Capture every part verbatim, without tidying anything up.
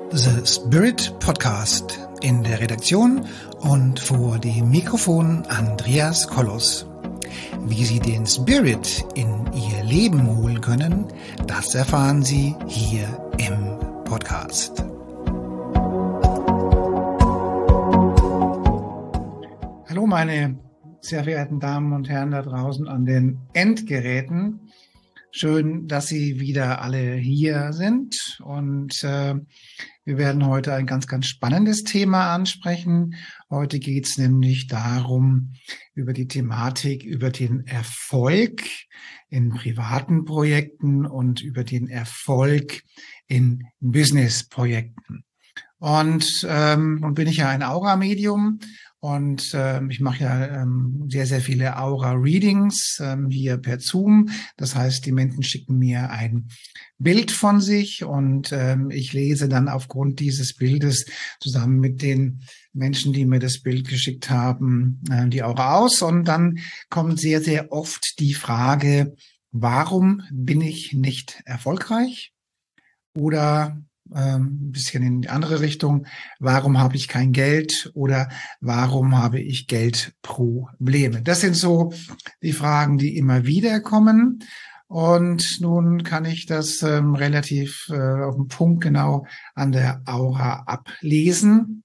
The Spirit Podcast. In der Redaktion und vor dem Mikrofon Andreas Kollos. Wie Sie den Spirit in Ihr Leben holen können, das erfahren Sie hier im Podcast. Hallo meine sehr verehrten Damen und Herren da draußen an den Endgeräten. Schön, dass Sie wieder alle hier sind und äh, wir werden heute ein ganz, ganz spannendes Thema ansprechen. Heute geht es nämlich darum, über die Thematik, über den Erfolg in privaten Projekten und über den Erfolg in Business-Projekten. Und ähm, nun bin ich ja ein Aura-Medium und ähm, ich mache ja ähm, sehr, sehr viele Aura-Readings ähm, hier per Zoom. Das heißt, die Menschen schicken mir ein Bild von sich und ähm, ich lese dann aufgrund dieses Bildes zusammen mit den Menschen, die mir das Bild geschickt haben, äh, die Aura aus. Und dann kommt sehr, sehr oft die Frage, warum bin ich nicht erfolgreich? Oder ein bisschen in die andere Richtung. Warum habe ich kein Geld oder warum habe ich Geldprobleme? Das sind so die Fragen, die immer wieder kommen. Und nun kann ich das ähm, relativ äh, auf den Punkt genau an der Aura ablesen.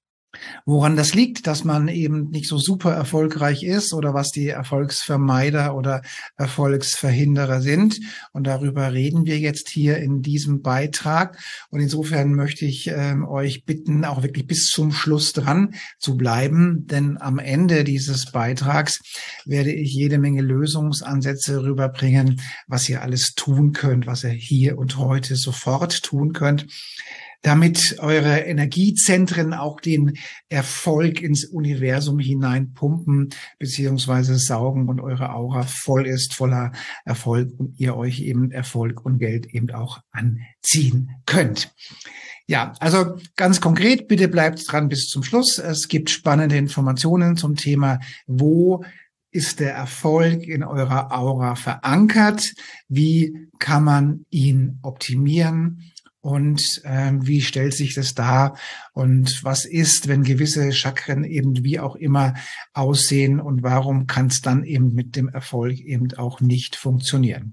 Woran das liegt, dass man eben nicht so super erfolgreich ist oder was die Erfolgsvermeider oder Erfolgsverhinderer sind. Und darüber reden wir jetzt hier in diesem Beitrag. Und insofern möchte ich äh, euch bitten, auch wirklich bis zum Schluss dran zu bleiben. Denn am Ende dieses Beitrags werde ich jede Menge Lösungsansätze rüberbringen, was ihr alles tun könnt, was ihr hier und heute sofort tun könnt, damit eure Energiezentren auch den Erfolg ins Universum hineinpumpen beziehungsweise saugen und eure Aura voll ist, voller Erfolg und ihr euch eben Erfolg und Geld eben auch anziehen könnt. Ja, also ganz konkret, bitte bleibt dran bis zum Schluss. Es gibt spannende Informationen zum Thema, wo ist der Erfolg in eurer Aura verankert? Wie kann man ihn optimieren? Und äh, wie stellt sich das dar? Und was ist, wenn gewisse Chakren eben wie auch immer aussehen? Und warum kann es dann eben mit dem Erfolg eben auch nicht funktionieren?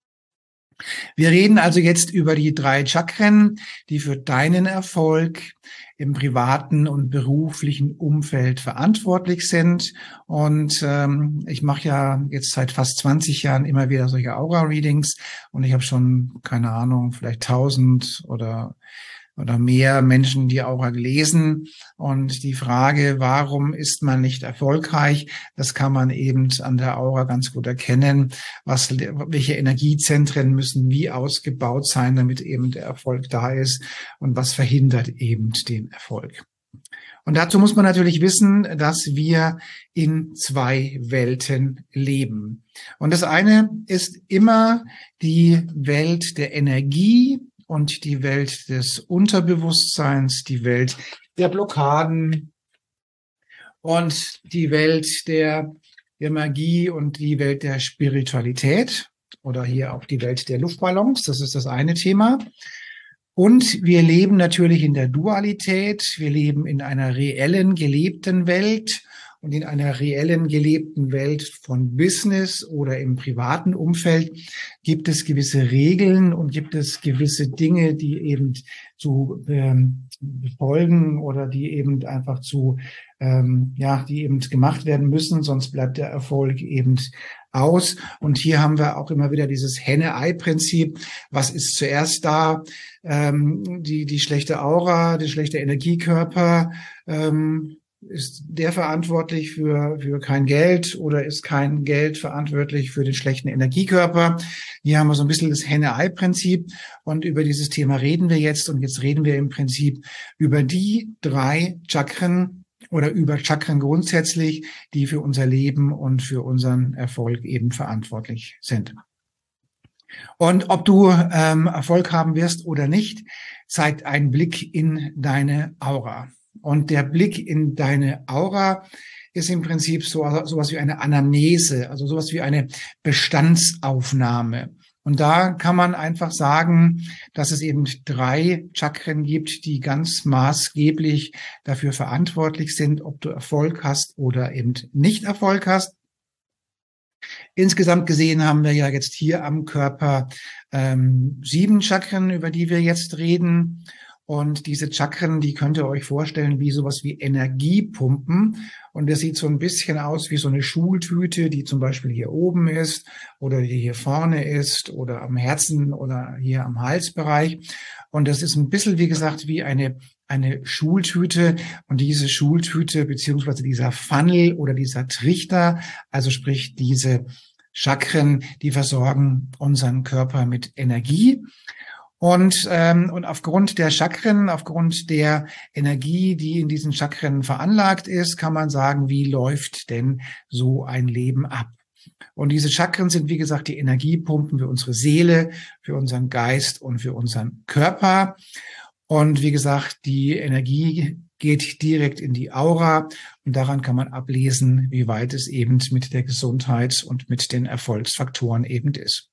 Wir reden also jetzt über die drei Chakren, die für deinen Erfolg im privaten und beruflichen Umfeld verantwortlich sind. Und ähm, ich mache ja jetzt seit fast zwanzig Jahren immer wieder solche Aura-Readings und ich habe schon, keine Ahnung, vielleicht tausend oder oder mehr Menschen die Aura gelesen. Und die Frage, warum ist man nicht erfolgreich, das kann man eben an der Aura ganz gut erkennen. Was, welche Energiezentren müssen wie ausgebaut sein, damit eben der Erfolg da ist und was verhindert eben den Erfolg. Und dazu muss man natürlich wissen, dass wir in zwei Welten leben. Und das eine ist immer die Welt der Energie und die Welt des Unterbewusstseins, die Welt der Blockaden und die Welt der, der Magie und die Welt der Spiritualität oder hier auch die Welt der Luftballons. Das ist das eine Thema. Und wir leben natürlich in der Dualität. Wir leben in einer reellen, gelebten Welt. Und in einer reellen, gelebten Welt von Business oder im privaten Umfeld gibt es gewisse Regeln und gibt es gewisse Dinge, die eben zu ähm, befolgen oder die eben einfach zu, ähm, ja, die eben gemacht werden müssen, sonst bleibt der Erfolg eben aus. Und hier haben wir auch immer wieder dieses Henne-Ei-Prinzip. Was ist zuerst da? Ähm, die, die schlechte Aura, der schlechte Energiekörper, ähm, ist der verantwortlich für, für kein Geld oder ist kein Geld verantwortlich für den schlechten Energiekörper? Hier haben wir so ein bisschen das Henne-Ei-Prinzip und über dieses Thema reden wir jetzt und jetzt reden wir im Prinzip über die drei Chakren oder über Chakren grundsätzlich, die für unser Leben und für unseren Erfolg eben verantwortlich sind. Und ob du ähm, Erfolg haben wirst oder nicht, zeigt ein Blick in deine Aura. Und der Blick in deine Aura ist im Prinzip so sowas wie eine Anamnese, also sowas wie eine Bestandsaufnahme. Und da kann man einfach sagen, dass es eben drei Chakren gibt, die ganz maßgeblich dafür verantwortlich sind, ob du Erfolg hast oder eben nicht Erfolg hast. Insgesamt gesehen haben wir ja jetzt hier am Körper ähm, sieben Chakren, über die wir jetzt reden. Und diese Chakren, die könnt ihr euch vorstellen wie sowas wie Energiepumpen. Und das sieht so ein bisschen aus wie so eine Schultüte, die zum Beispiel hier oben ist oder die hier vorne ist oder am Herzen oder hier am Halsbereich. Und das ist ein bisschen, wie gesagt, wie eine eine Schultüte. Und diese Schultüte beziehungsweise dieser Funnel oder dieser Trichter, also sprich diese Chakren, die versorgen unseren Körper mit Energie. Und, ähm, und aufgrund der Chakren, aufgrund der Energie, die in diesen Chakren veranlagt ist, kann man sagen, wie läuft denn so ein Leben ab? Und diese Chakren sind, wie gesagt, die Energiepumpen für unsere Seele, für unseren Geist und für unseren Körper. Und wie gesagt, die Energie geht direkt in die Aura und daran kann man ablesen, wie weit es eben mit der Gesundheit und mit den Erfolgsfaktoren eben ist.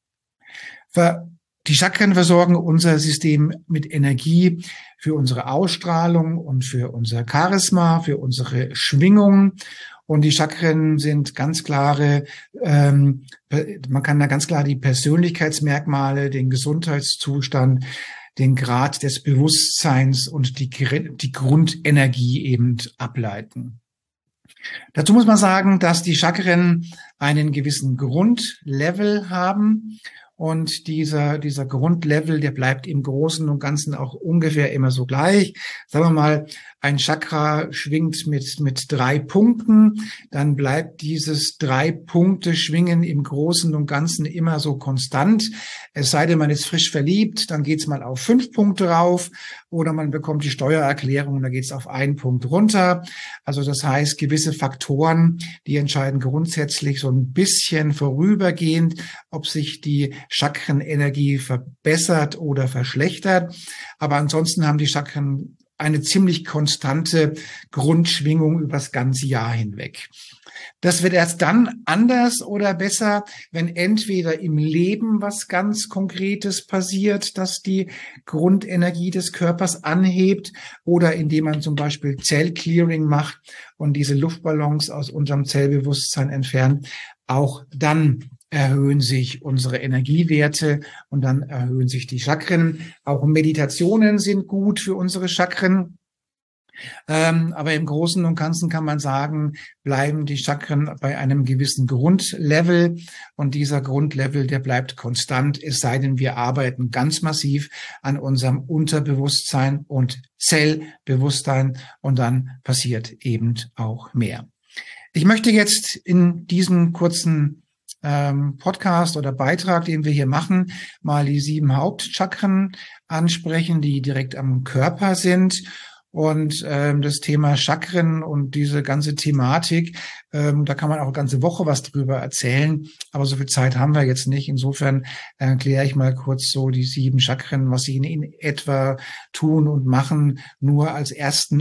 Die Chakren versorgen unser System mit Energie für unsere Ausstrahlung und für unser Charisma, für unsere Schwingung. Und die Chakren sind ganz klare, ähm, man kann da ganz klar die Persönlichkeitsmerkmale, den Gesundheitszustand, den Grad des Bewusstseins und die, die Grundenergie eben ableiten. Dazu muss man sagen, dass die Chakren einen gewissen Grundlevel haben. Und dieser, dieser Grundlevel, der bleibt im Großen und Ganzen auch ungefähr immer so gleich. Sagen wir mal, ein Chakra schwingt mit, mit drei Punkten, dann bleibt dieses drei Punkte Schwingen im Großen und Ganzen immer so konstant. Es sei denn, man ist frisch verliebt, dann geht's mal auf fünf Punkte rauf oder man bekommt die Steuererklärung, dann geht's auf einen Punkt runter. Also das heißt, gewisse Faktoren, die entscheiden grundsätzlich so ein bisschen vorübergehend, ob sich die Chakrenenergie verbessert oder verschlechtert. Aber ansonsten haben die Chakren eine ziemlich konstante Grundschwingung übers ganze Jahr hinweg. Das wird erst dann anders oder besser, wenn entweder im Leben was ganz Konkretes passiert, das die Grundenergie des Körpers anhebt, oder indem man zum Beispiel Zellclearing macht und diese Luftballons aus unserem Zellbewusstsein entfernt. Auch dann erhöhen sich unsere Energiewerte und dann erhöhen sich die Chakren. Auch Meditationen sind gut für unsere Chakren. Ähm, aber im Großen und Ganzen kann man sagen, bleiben die Chakren bei einem gewissen Grundlevel. Und dieser Grundlevel, der bleibt konstant, es sei denn, wir arbeiten ganz massiv an unserem Unterbewusstsein und Zellbewusstsein. Und dann passiert eben auch mehr. Ich möchte jetzt in diesem kurzen Podcast oder Beitrag, den wir hier machen, mal die sieben Hauptchakren ansprechen, die direkt am Körper sind. Und ähm, das Thema Chakren und diese ganze Thematik, ähm, da kann man auch eine ganze Woche was drüber erzählen. Aber so viel Zeit haben wir jetzt nicht. Insofern erkläre ich mal kurz so die sieben Chakren, was sie in, in etwa tun und machen, nur als ersten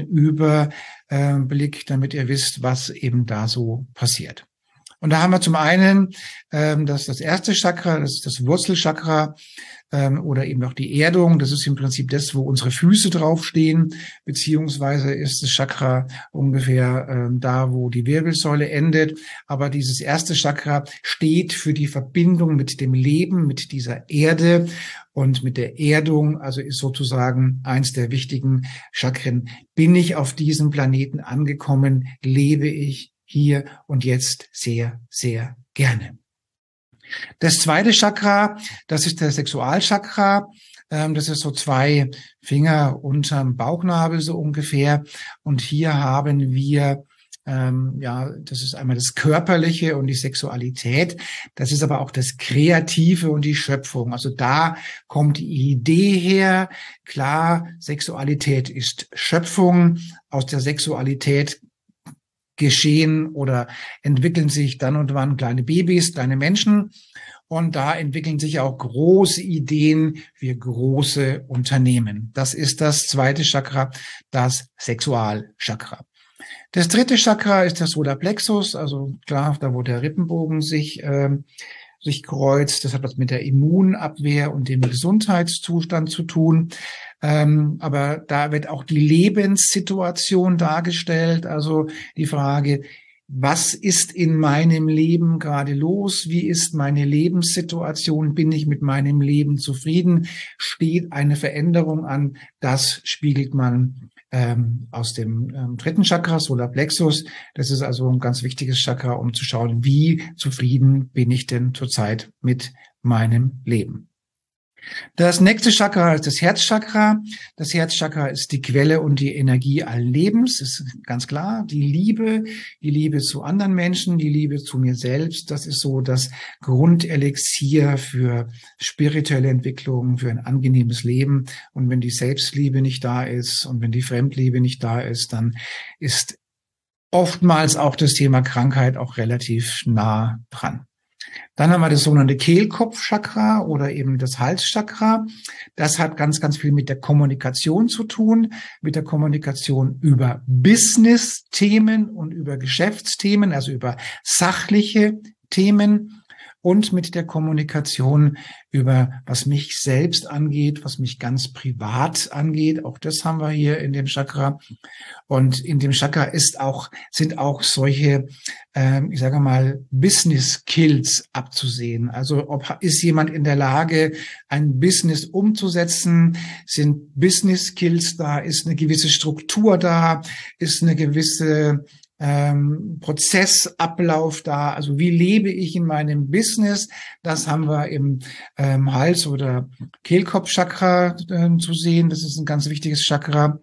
Überblick, damit ihr wisst, was eben da so passiert. Und da haben wir zum einen ähm, das, das erste Chakra, das ist das Wurzelchakra ähm, oder eben auch die Erdung. Das ist im Prinzip das, wo unsere Füße draufstehen, beziehungsweise ist das Chakra ungefähr ähm, da, wo die Wirbelsäule endet. Aber dieses erste Chakra steht für die Verbindung mit dem Leben, mit dieser Erde und mit der Erdung, also ist sozusagen eins der wichtigen Chakren. Bin ich auf diesem Planeten angekommen? Lebe ich hier und jetzt sehr, sehr gerne. Das zweite Chakra, das ist der Sexualchakra. Das ist so zwei Finger unterm Bauchnabel so ungefähr. Und hier haben wir, ähm, ja, das ist einmal das Körperliche und die Sexualität. Das ist aber auch das Kreative und die Schöpfung. Also da kommt die Idee her. Klar, Sexualität ist Schöpfung. Aus der Sexualität geschehen oder entwickeln sich dann und wann kleine Babys, kleine Menschen. Und da entwickeln sich auch große Ideen für große Unternehmen. Das ist das zweite Chakra, das Sexualchakra. Das dritte Chakra ist der Solarplexus, also klar, da wo der Rippenbogen sich äh, sich kreuzt. Das hat was mit der Immunabwehr und dem Gesundheitszustand zu tun. Ähm, aber da wird auch die Lebenssituation dargestellt, also die Frage, was ist in meinem Leben gerade los? Wie ist meine Lebenssituation? Bin ich mit meinem Leben zufrieden? Steht eine Veränderung an? Das spiegelt man ähm, aus dem ähm, dritten Chakra, Solarplexus. Das ist also ein ganz wichtiges Chakra, um zu schauen, wie zufrieden bin ich denn zurzeit mit meinem Leben. Das nächste Chakra ist das Herzchakra. Das Herzchakra ist die Quelle und die Energie allen Lebens. Das ist ganz klar. Die Liebe, die Liebe zu anderen Menschen, die Liebe zu mir selbst. Das ist so das Grundelixier für spirituelle Entwicklung, für ein angenehmes Leben. Und wenn die Selbstliebe nicht da ist und wenn die Fremdliebe nicht da ist, dann ist oftmals auch das Thema Krankheit auch relativ nah dran. Dann haben wir das sogenannte Kehlkopfchakra oder eben das Halschakra. Das hat ganz, ganz viel mit der Kommunikation zu tun, mit der Kommunikation über Business-Themen und über Geschäftsthemen, also über sachliche Themen und mit der Kommunikation über, was mich selbst angeht, was mich ganz privat angeht. Auch das haben wir hier in dem Chakra. Und in dem Chakra ist auch, sind auch solche, ähm, ich sage mal, Business Skills abzusehen. Also ob ist jemand in der Lage, ein Business umzusetzen? Sind Business Skills da? Ist eine gewisse Struktur da? Ist eine gewisse ähm, Prozessablauf da? Also wie lebe ich in meinem Business? Das haben wir im ähm, Hals- oder Kehlkopfchakra äh, zu sehen. Das ist ein ganz wichtiges Chakra.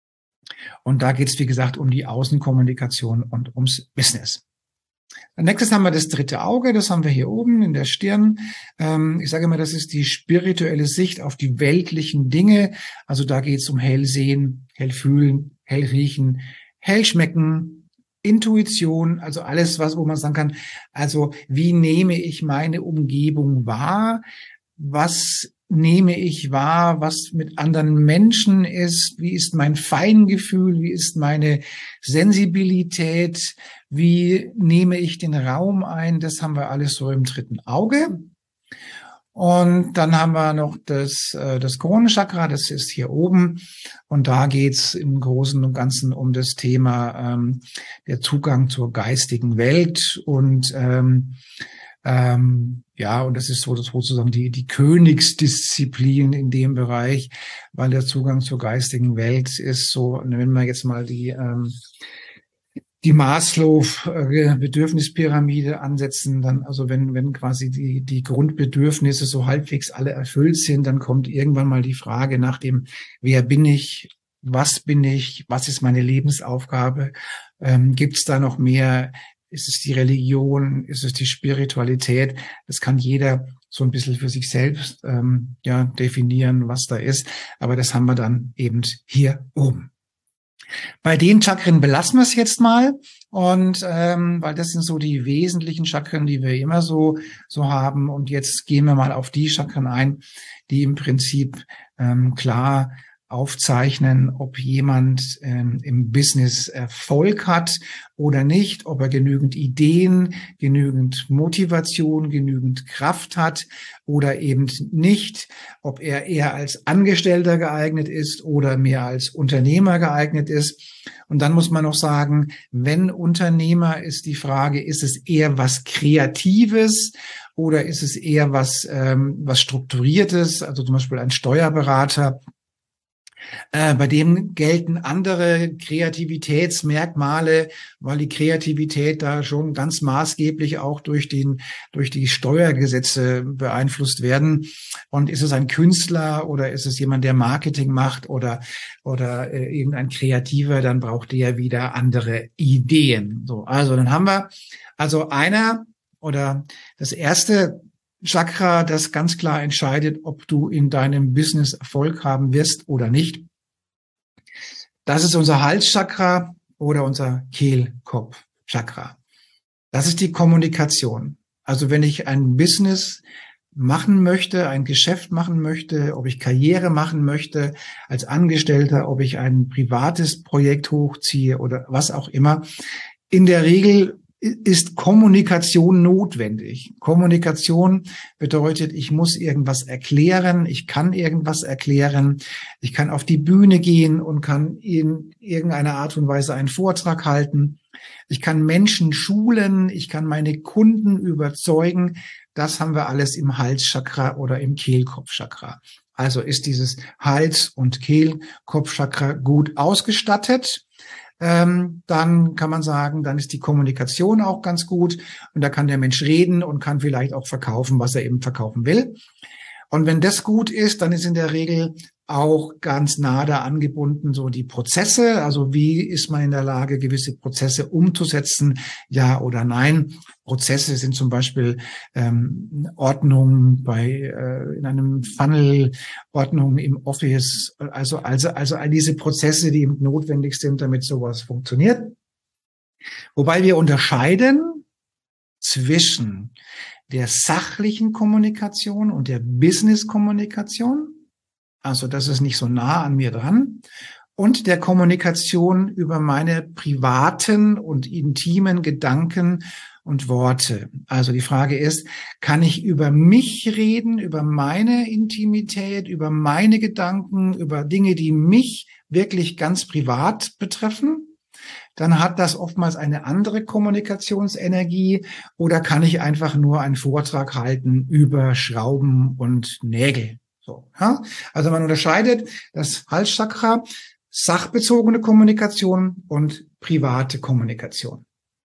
Und da geht es, wie gesagt, um die Außenkommunikation und ums Business. Nächstes haben wir das dritte Auge, das haben wir hier oben in der Stirn. Ähm, ich sage immer, das ist die spirituelle Sicht auf die weltlichen Dinge. Also da geht es um Hellsehen, Hellfühlen, Hellriechen, Hellschmecken, Intuition, also alles, was, wo man sagen kann, also wie nehme ich meine Umgebung wahr? Was nehme ich wahr, was mit anderen Menschen ist? Wie ist mein Feingefühl? Wie ist meine Sensibilität? Wie nehme ich den Raum ein? Das haben wir alles so im dritten Auge. Und dann haben wir noch das, das Kronenchakra, das ist hier oben. Und da geht's im Großen und Ganzen um das Thema ähm, der Zugang zur geistigen Welt. Und ähm, ähm, ja, und das ist so sozusagen die, die Königsdisziplin in dem Bereich, weil der Zugang zur geistigen Welt ist so, wenn wir jetzt mal die ähm, die Maslow-Bedürfnispyramide ansetzen, dann, also wenn, wenn quasi die, die Grundbedürfnisse so halbwegs alle erfüllt sind, dann kommt irgendwann mal die Frage nach dem, wer bin ich, was bin ich, was ist meine Lebensaufgabe, ähm, gibt es da noch mehr, ist es die Religion, ist es die Spiritualität, das kann jeder so ein bisschen für sich selbst ähm, ja definieren, was da ist, aber das haben wir dann eben hier oben. Bei den Chakren belassen wir es jetzt mal und ähm, weil das sind so die wesentlichen Chakren, die wir immer so so haben und jetzt gehen wir mal auf die Chakren ein, die im Prinzip ähm, klar aufzeichnen, ob jemand ähm, im Business Erfolg hat oder nicht, ob er genügend Ideen, genügend Motivation, genügend Kraft hat oder eben nicht, ob er eher als Angestellter geeignet ist oder mehr als Unternehmer geeignet ist. Und dann muss man noch sagen, wenn Unternehmer, ist die Frage, ist es eher was Kreatives oder ist es eher was, ähm, was Strukturiertes, also zum Beispiel ein Steuerberater. Äh, bei dem gelten andere Kreativitätsmerkmale, weil die Kreativität da schon ganz maßgeblich auch durch den, durch die Steuergesetze beeinflusst werden. Und ist es ein Künstler oder ist es jemand, der Marketing macht oder, oder äh, irgendein Kreativer, dann braucht der wieder andere Ideen. So, also dann haben wir also einer oder das erste Chakra, das ganz klar entscheidet, ob du in deinem Business Erfolg haben wirst oder nicht. Das ist unser Halschakra oder unser Kehlkopfchakra. Das ist die Kommunikation. Also wenn ich ein Business machen möchte, ein Geschäft machen möchte, ob ich Karriere machen möchte als Angestellter, ob ich ein privates Projekt hochziehe oder was auch immer. In der Regel ist Kommunikation notwendig. Kommunikation bedeutet, ich muss irgendwas erklären, ich kann irgendwas erklären, ich kann auf die Bühne gehen und kann in irgendeiner Art und Weise einen Vortrag halten. Ich kann Menschen schulen, ich kann meine Kunden überzeugen. Das haben wir alles im Halschakra oder im Kehlkopfchakra. Also ist dieses Hals- und Kehlkopfchakra gut ausgestattet. Ähm, dann kann man sagen, dann ist die Kommunikation auch ganz gut und da kann der Mensch reden und kann vielleicht auch verkaufen, was er eben verkaufen will. Und wenn das gut ist, dann ist in der Regel auch ganz nah da angebunden so die Prozesse. Also wie ist man in der Lage, gewisse Prozesse umzusetzen, ja oder nein? Prozesse sind zum Beispiel ähm, Ordnung bei äh, in einem Funnel, Ordnung im Office, also also also all diese Prozesse, die eben notwendig sind, damit sowas funktioniert. Wobei wir unterscheiden zwischen der sachlichen Kommunikation und der Business-Kommunikation. Also das ist nicht so nah an mir dran. Und der Kommunikation über meine privaten und intimen Gedanken und Worte. Also die Frage ist, kann ich über mich reden, über meine Intimität, über meine Gedanken, über Dinge, die mich wirklich ganz privat betreffen? Dann hat das oftmals eine andere Kommunikationsenergie oder kann ich einfach nur einen Vortrag halten über Schrauben und Nägel. So, ja? Also man unterscheidet das Halschakra, sachbezogene Kommunikation und private Kommunikation.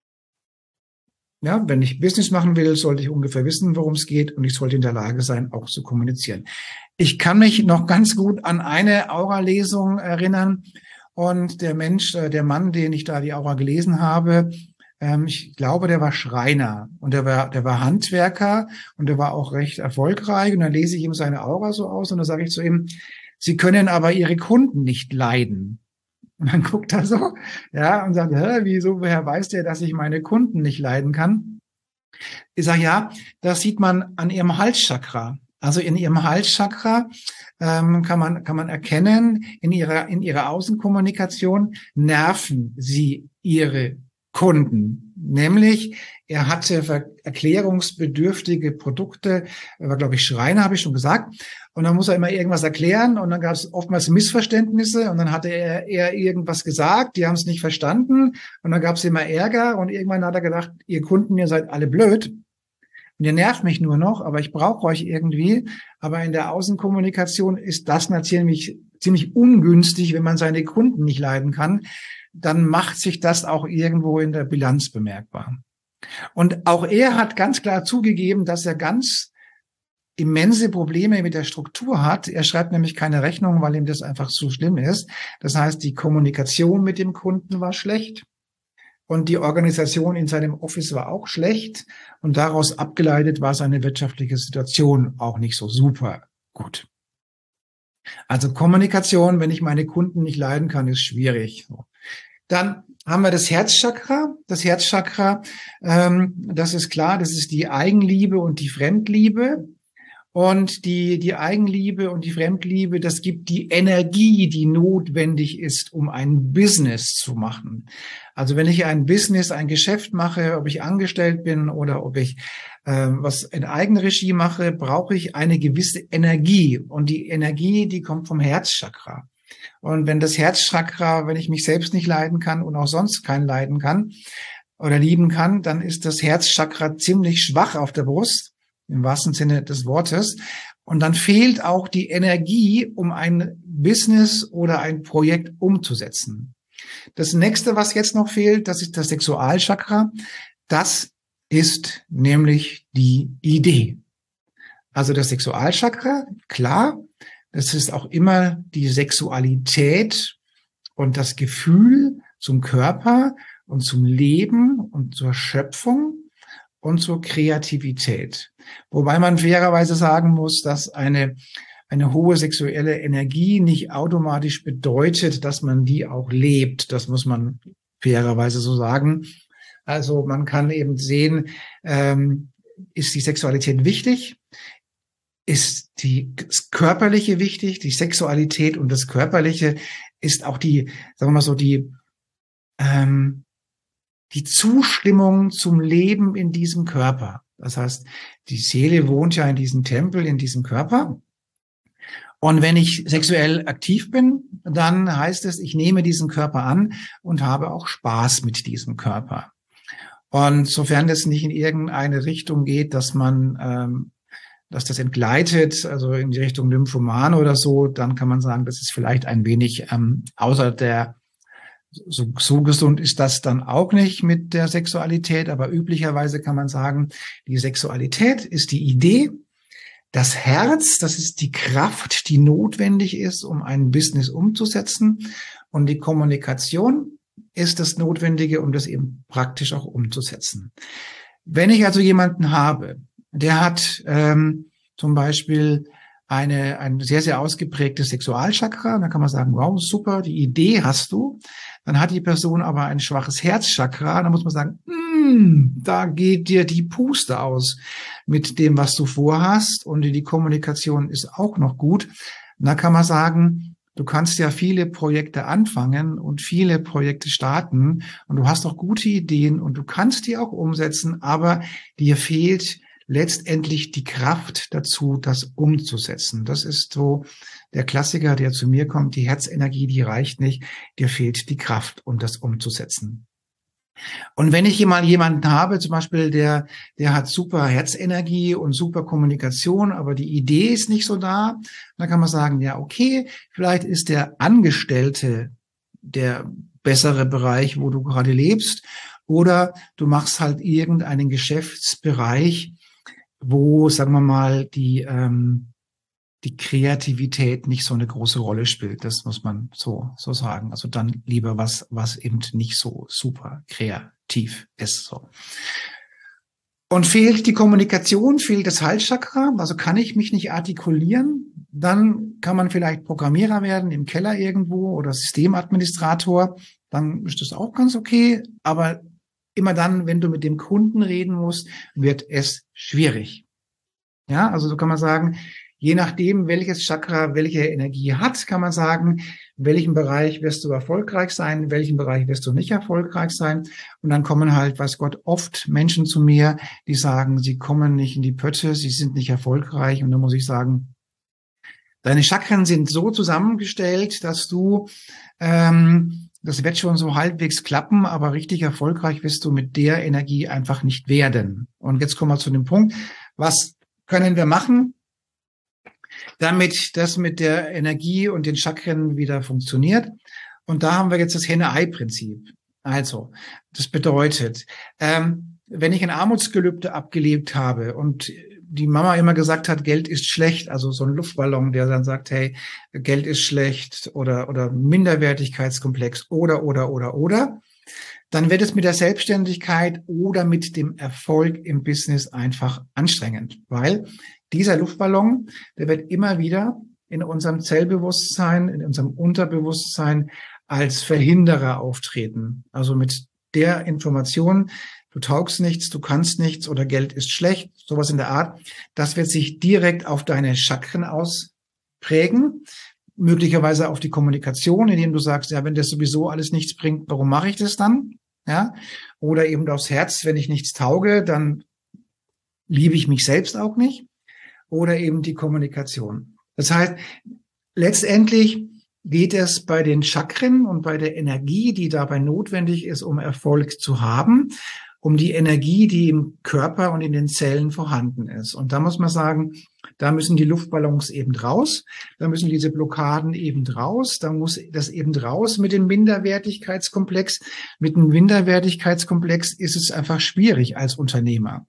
Ja, wenn ich Business machen will, sollte ich ungefähr wissen, worum es geht und ich sollte in der Lage sein, auch zu kommunizieren. Ich kann mich noch ganz gut an eine Aura-Lesung erinnern und der Mensch, der Mann, den ich da die Aura gelesen habe, ich glaube, der war Schreiner und der war, der war Handwerker und der war auch recht erfolgreich. Und dann lese ich ihm seine Aura so aus und dann sage ich zu ihm, Sie können aber Ihre Kunden nicht leiden. Und dann guckt er so, ja, und sagt, hä, wieso, woher weiß der, dass ich meine Kunden nicht leiden kann? Ich sage, ja, das sieht man an Ihrem Halschakra. Also in Ihrem Halschakra ähm, kann man kann man erkennen, in ihrer in ihrer Außenkommunikation nerven Sie Ihre Kunden. Nämlich, er hatte erklärungsbedürftige Produkte, er war, glaube ich, Schreiner, habe ich schon gesagt. Und dann muss er immer irgendwas erklären und dann gab es oftmals Missverständnisse und dann hatte er, er irgendwas gesagt, die haben es nicht verstanden und dann gab es immer Ärger und irgendwann hat er gedacht, ihr Kunden, ihr seid alle blöd. Und ihr nervt mich nur noch, aber ich brauche euch irgendwie. Aber in der Außenkommunikation ist das natürlich ziemlich ungünstig, wenn man seine Kunden nicht leiden kann. Dann macht sich das auch irgendwo in der Bilanz bemerkbar. Und auch er hat ganz klar zugegeben, dass er ganz immense Probleme mit der Struktur hat. Er schreibt nämlich keine Rechnung, weil ihm das einfach zu schlimm ist. Das heißt, die Kommunikation mit dem Kunden war schlecht. Und die Organisation in seinem Office war auch schlecht. Und daraus abgeleitet war seine wirtschaftliche Situation auch nicht so super gut. Also Kommunikation, wenn ich meine Kunden nicht leiden kann, ist schwierig. Dann haben wir das Herzchakra. Das Herzchakra, ähm, das ist klar, das ist die Eigenliebe und die Fremdliebe. Und die, die Eigenliebe und die Fremdliebe, das gibt die Energie, die notwendig ist, um ein Business zu machen. Also wenn ich ein Business, ein Geschäft mache, ob ich angestellt bin oder ob ich äh, was in Eigenregie mache, brauche ich eine gewisse Energie. Und die Energie, die kommt vom Herzchakra. Und wenn das Herzchakra, wenn ich mich selbst nicht leiden kann und auch sonst keinen leiden kann oder lieben kann, dann ist das Herzchakra ziemlich schwach auf der Brust. Im wahrsten Sinne des Wortes. Und dann fehlt auch die Energie, um ein Business oder ein Projekt umzusetzen. Das nächste, was jetzt noch fehlt, das ist das Sexualchakra. Das ist nämlich die Idee. Also das Sexualchakra, klar, das ist auch immer die Sexualität und das Gefühl zum Körper und zum Leben und zur Schöpfung und zur Kreativität. Wobei man fairerweise sagen muss, dass eine, eine hohe sexuelle Energie nicht automatisch bedeutet, dass man die auch lebt. Das muss man fairerweise so sagen. Also man kann eben sehen, ähm, ist die Sexualität wichtig? Ist die das Körperliche wichtig? Die Sexualität und das Körperliche ist auch die, sagen wir mal so, die, ähm, die Zustimmung zum Leben in diesem Körper. Das heißt, die Seele wohnt ja in diesem Tempel, in diesem Körper. Und wenn ich sexuell aktiv bin, dann heißt es, ich nehme diesen Körper an und habe auch Spaß mit diesem Körper. Und sofern das nicht in irgendeine Richtung geht, dass man, ähm, dass das entgleitet, also in die Richtung Lymphoman oder so, dann kann man sagen, das ist vielleicht ein wenig ähm, außer der, so, so gesund ist das dann auch nicht mit der Sexualität, aber üblicherweise kann man sagen, die Sexualität ist die Idee, das Herz, das ist die Kraft, die notwendig ist, um ein Business umzusetzen, und die Kommunikation ist das Notwendige, um das eben praktisch auch umzusetzen. Wenn ich also jemanden habe, der hat ähm, zum Beispiel eine ein sehr, sehr ausgeprägtes Sexualchakra, dann kann man sagen, wow, super, die Idee hast du. Dann hat die Person aber ein schwaches Herzchakra, dann muss man sagen, mm, da geht dir die Puste aus mit dem, was du vorhast, und die Kommunikation ist auch noch gut. Und da kann man sagen, du kannst ja viele Projekte anfangen und viele Projekte starten und du hast auch gute Ideen und du kannst die auch umsetzen, aber dir fehlt letztendlich die Kraft dazu, das umzusetzen. Das ist so der Klassiker, der zu mir kommt. Die Herzenergie, die reicht nicht. Dir fehlt die Kraft, um das umzusetzen. Und wenn ich mal jemanden habe, zum Beispiel, der, der hat super Herzenergie und super Kommunikation, aber die Idee ist nicht so da, dann kann man sagen, ja, okay, vielleicht ist der Angestellte der bessere Bereich, wo du gerade lebst, oder du machst halt irgendeinen Geschäftsbereich, wo, sagen wir mal, die, ähm, die Kreativität nicht so eine große Rolle spielt. Das muss man so, so sagen. Also dann lieber was, was eben nicht so super kreativ ist, so. Und fehlt die Kommunikation, fehlt das Halschakra, also kann ich mich nicht artikulieren, dann kann man vielleicht Programmierer werden im Keller irgendwo oder Systemadministrator, dann ist das auch ganz okay, aber immer dann, wenn du mit dem Kunden reden musst, wird es schwierig. Ja, also so kann man sagen, je nachdem, welches Chakra welche Energie hat, kann man sagen, in welchem Bereich wirst du erfolgreich sein, in welchem Bereich wirst du nicht erfolgreich sein. Und dann kommen halt, weiß Gott, oft Menschen zu mir, die sagen, sie kommen nicht in die Pötte, sie sind nicht erfolgreich. Und dann muss ich sagen, deine Chakren sind so zusammengestellt, dass du ähm, das wird schon so halbwegs klappen, aber richtig erfolgreich wirst du mit der Energie einfach nicht werden. Und jetzt kommen wir zu dem Punkt, was können wir machen, damit das mit der Energie und den Chakren wieder funktioniert? Und da haben wir jetzt das Henne-Ei-Prinzip. Also, das bedeutet, ähm, wenn ich ein Armutsgelübde abgelebt habe und die Mama immer gesagt hat, Geld ist schlecht, also so ein Luftballon, der dann sagt, hey, Geld ist schlecht oder, oder Minderwertigkeitskomplex oder, oder, oder, oder, dann wird es mit der Selbstständigkeit oder mit dem Erfolg im Business einfach anstrengend, weil dieser Luftballon, der wird immer wieder in unserem Zellbewusstsein, in unserem Unterbewusstsein als Verhinderer auftreten. Also mit der Information, du taugst nichts, du kannst nichts oder Geld ist schlecht, sowas in der Art, das wird sich direkt auf deine Chakren ausprägen, möglicherweise auf die Kommunikation, indem du sagst, ja, wenn das sowieso alles nichts bringt, warum mache ich das dann? Ja, oder eben aufs Herz, wenn ich nichts tauge, dann liebe ich mich selbst auch nicht. Oder eben die Kommunikation. Das heißt, letztendlich geht es bei den Chakren und bei der Energie, die dabei notwendig ist, um Erfolg zu haben, um die Energie, die im Körper und in den Zellen vorhanden ist. Und da muss man sagen, da müssen die Luftballons eben raus, da müssen diese Blockaden eben raus, da muss das eben raus mit dem Minderwertigkeitskomplex. Mit dem Minderwertigkeitskomplex ist es einfach schwierig als Unternehmer.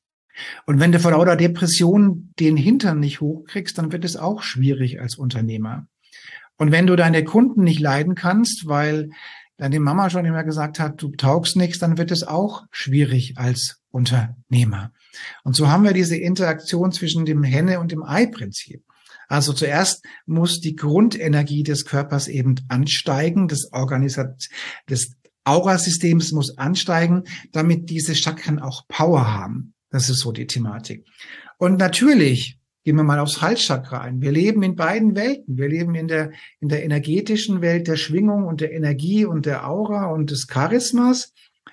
Und wenn du vor lauter Depression den Hintern nicht hochkriegst, dann wird es auch schwierig als Unternehmer. Und wenn du deine Kunden nicht leiden kannst, weil deine Mama schon immer gesagt hat, du taugst nichts, dann wird es auch schwierig als Unternehmer. Und so haben wir diese Interaktion zwischen dem Henne- und dem Ei-Prinzip. Also zuerst muss die Grundenergie des Körpers eben ansteigen, des Organisat- des Aurasystems muss ansteigen, damit diese Chakren auch Power haben. Das ist so die Thematik. Und natürlich gehen wir mal aufs Halschakra ein. Wir leben in beiden Welten. Wir leben in der, in der energetischen Welt der Schwingung und der Energie und der Aura und des Charismas.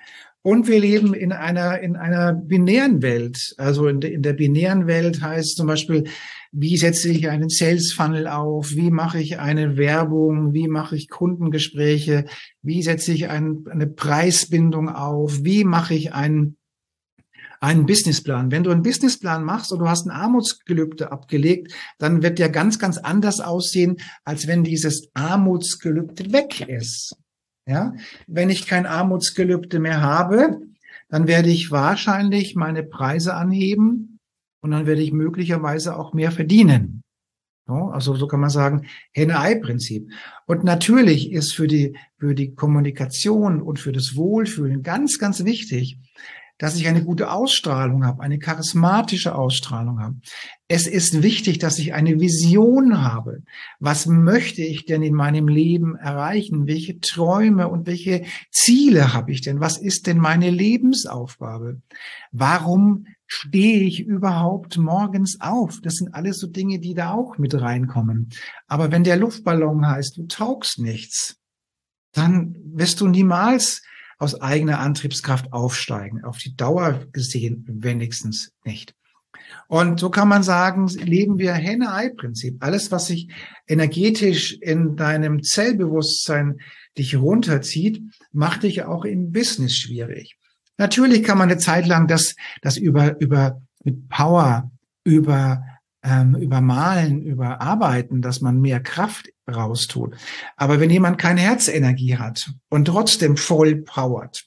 Und wir leben in einer, in einer binären Welt. Also in, de, in der binären Welt heißt zum Beispiel, wie setze ich einen Sales Funnel auf? Wie mache ich eine Werbung? Wie mache ich Kundengespräche? Wie setze ich ein, eine Preisbindung auf? Wie mache ich einen, einen Businessplan? Wenn du einen Businessplan machst und du hast ein Armutsgelübde abgelegt, dann wird der ganz, ganz anders aussehen, als wenn dieses Armutsgelübde weg ist. Ja, wenn ich kein Armutsgelübde mehr habe, dann werde ich wahrscheinlich meine Preise anheben und dann werde ich möglicherweise auch mehr verdienen. So, also so kann man sagen, Henne-Ei-Prinzip. Und natürlich ist für die, für die Kommunikation und für das Wohlfühlen ganz, ganz wichtig, dass ich eine gute Ausstrahlung habe, eine charismatische Ausstrahlung habe. Es ist wichtig, dass ich eine Vision habe. Was möchte ich denn in meinem Leben erreichen? Welche Träume und welche Ziele habe ich denn? Was ist denn meine Lebensaufgabe? Warum stehe ich überhaupt morgens auf? Das sind alles so Dinge, die da auch mit reinkommen. Aber wenn der Luftballon heißt, du taugst nichts, dann wirst du niemals aus eigener Antriebskraft aufsteigen. Auf die Dauer gesehen wenigstens nicht. Und so kann man sagen, leben wir Henne-Ei-Prinzip. Alles, was sich energetisch in deinem Zellbewusstsein dich runterzieht, macht dich auch im Business schwierig. Natürlich kann man eine Zeit lang das, das über, über, mit Power, über, ähm, übermalen, überarbeiten, dass man mehr Kraft raustut. Aber wenn jemand keine Herzenergie hat und trotzdem voll powert,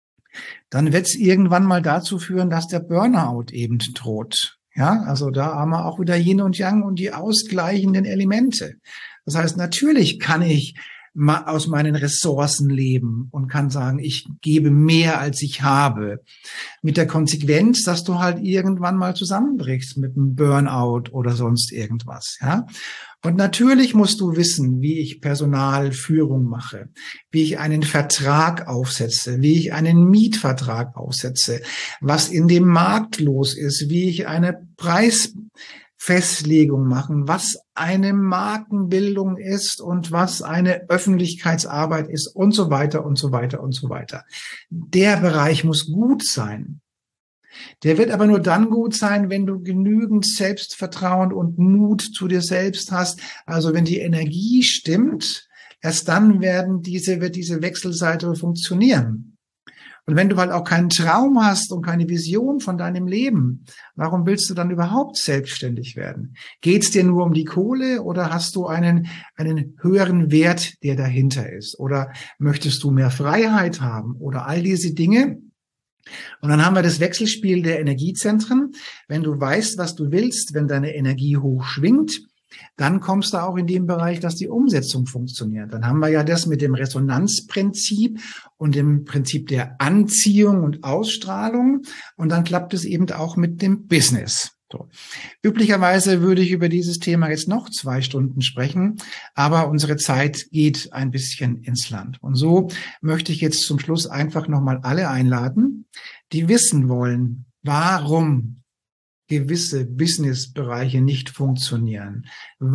dann wird es irgendwann mal dazu führen, dass der Burnout eben droht. Ja, also da haben wir auch wieder Yin und Yang und die ausgleichenden Elemente. Das heißt, natürlich kann ich mal aus meinen Ressourcen leben und kann sagen, ich gebe mehr, als ich habe. Mit der Konsequenz, dass du halt irgendwann mal zusammenbrichst mit einem Burnout oder sonst irgendwas, ja. Und natürlich musst du wissen, wie ich Personalführung mache, wie ich einen Vertrag aufsetze, wie ich einen Mietvertrag aufsetze, was in dem Markt los ist, wie ich eine Preisfestlegung mache, was eine Markenbildung ist und was eine Öffentlichkeitsarbeit ist und so weiter und so weiter und so weiter. Der Bereich muss gut sein. Der wird aber nur dann gut sein, wenn du genügend Selbstvertrauen und Mut zu dir selbst hast. Also wenn die Energie stimmt, erst dann werden diese, wird diese Wechselseite funktionieren. Und wenn du halt auch keinen Traum hast und keine Vision von deinem Leben, warum willst du dann überhaupt selbstständig werden? Geht's dir nur um die Kohle oder hast du einen, einen höheren Wert, der dahinter ist? Oder möchtest du mehr Freiheit haben? Oder all diese Dinge? Und dann haben wir das Wechselspiel der Energiezentren. Wenn du weißt, was du willst, wenn deine Energie hoch schwingt, dann kommst du auch in den Bereich, dass die Umsetzung funktioniert. Dann haben wir ja das mit dem Resonanzprinzip und dem Prinzip der Anziehung und Ausstrahlung. Und dann klappt es eben auch mit dem Business. So. Üblicherweise würde ich über dieses Thema jetzt noch zwei Stunden sprechen, aber unsere Zeit geht ein bisschen ins Land. Und so möchte ich jetzt zum Schluss einfach nochmal alle einladen, die wissen wollen, warum gewisse Businessbereiche nicht funktionieren,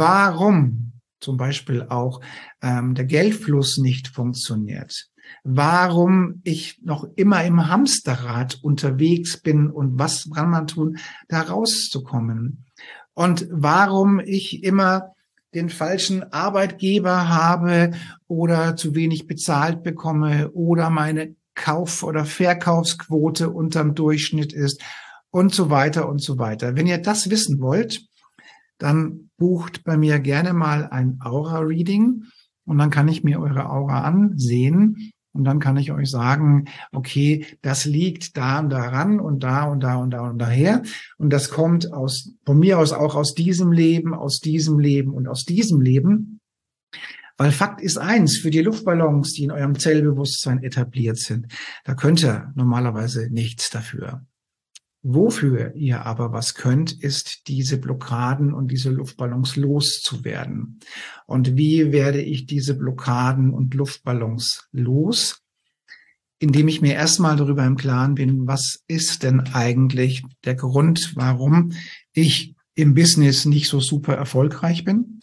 warum zum Beispiel auch ähm, der Geldfluss nicht funktioniert, warum ich noch immer im Hamsterrad unterwegs bin und was kann man tun, da rauszukommen und warum ich immer den falschen Arbeitgeber habe oder zu wenig bezahlt bekomme oder meine Kauf- oder Verkaufsquote unterm Durchschnitt ist und so weiter und so weiter. Wenn ihr das wissen wollt, dann bucht bei mir gerne mal ein Aura-Reading und dann kann ich mir eure Aura ansehen und dann kann ich euch sagen, okay, das liegt da und daran und da und da und da und daher und das kommt aus von mir aus auch aus diesem Leben, aus diesem Leben und aus diesem Leben. Weil Fakt ist eins, für die Luftballons, die in eurem Zellbewusstsein etabliert sind, da könnt ihr normalerweise nichts dafür. Wofür ihr aber was könnt, ist diese Blockaden und diese Luftballons loszuwerden. Und wie werde ich diese Blockaden und Luftballons los? Indem ich mir erstmal darüber im Klaren bin, was ist denn eigentlich der Grund, warum ich im Business nicht so super erfolgreich bin?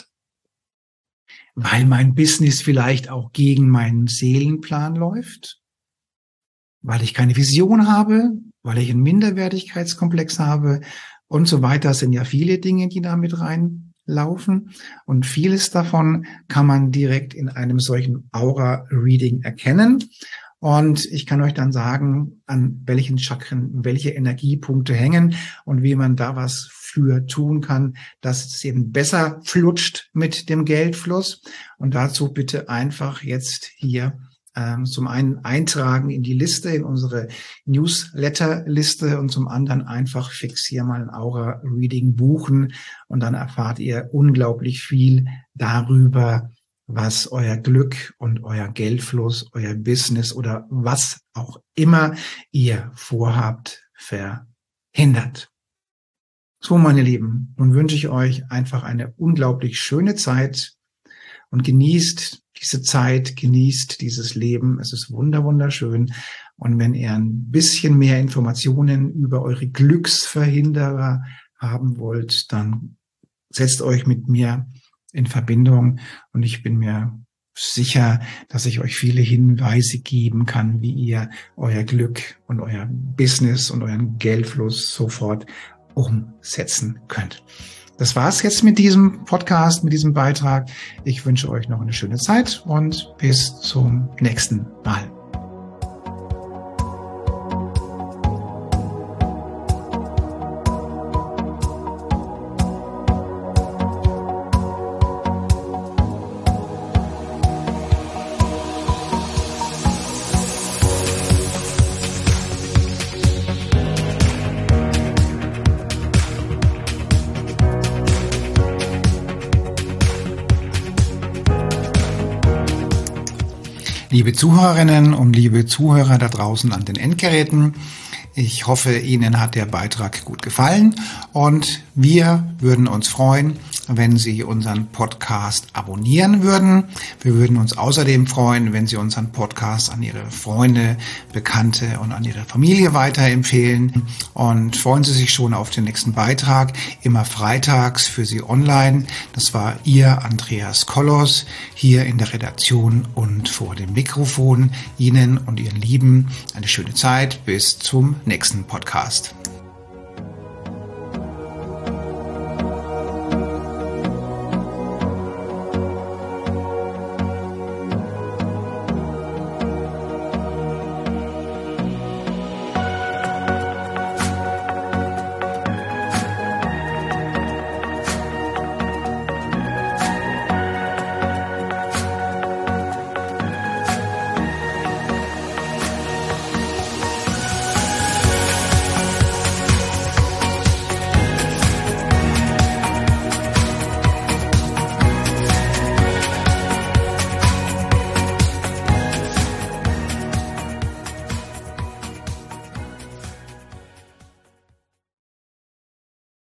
Weil mein Business vielleicht auch gegen meinen Seelenplan läuft? weil ich keine Vision habe, weil ich einen Minderwertigkeitskomplex habe und so weiter. Das sind ja viele Dinge, die da mit reinlaufen. Und vieles davon kann man direkt in einem solchen Aura-Reading erkennen. Und ich kann euch dann sagen, an welchen Chakren welche Energiepunkte hängen und wie man da was für tun kann, dass es eben besser flutscht mit dem Geldfluss. Und dazu bitte einfach jetzt hier ähm, zum einen eintragen in die Liste, in unsere Newsletter-Liste und zum anderen einfach fix hier mal ein Aura-Reading buchen. Und dann erfahrt ihr unglaublich viel darüber, was euer Glück und euer Geldfluss, euer Business oder was auch immer ihr vorhabt, verhindert. So, meine Lieben, nun wünsche ich euch einfach eine unglaublich schöne Zeit und genießt diese Zeit, genießt dieses Leben. Es ist wunder, wunderschön. Und wenn ihr ein bisschen mehr Informationen über eure Glücksverhinderer haben wollt, dann setzt euch mit mir in Verbindung und ich bin mir sicher, dass ich euch viele Hinweise geben kann, wie ihr euer Glück und euer Business und euren Geldfluss sofort umsetzen könnt. Das war's jetzt mit diesem Podcast, mit diesem Beitrag. Ich wünsche euch noch eine schöne Zeit und bis zum nächsten Mal. Liebe Zuhörerinnen und liebe Zuhörer da draußen an den Endgeräten, ich hoffe, Ihnen hat der Beitrag gut gefallen und wir würden uns freuen, wenn Sie unseren Podcast abonnieren würden. Wir würden uns außerdem freuen, wenn Sie unseren Podcast an Ihre Freunde, Bekannte und an Ihre Familie weiterempfehlen. Und freuen Sie sich schon auf den nächsten Beitrag, immer freitags für Sie online. Das war Ihr Andreas Kollos hier in der Redaktion und vor dem Mikrofon. Ihnen und Ihren Lieben eine schöne Zeit. Bis zum nächsten Podcast.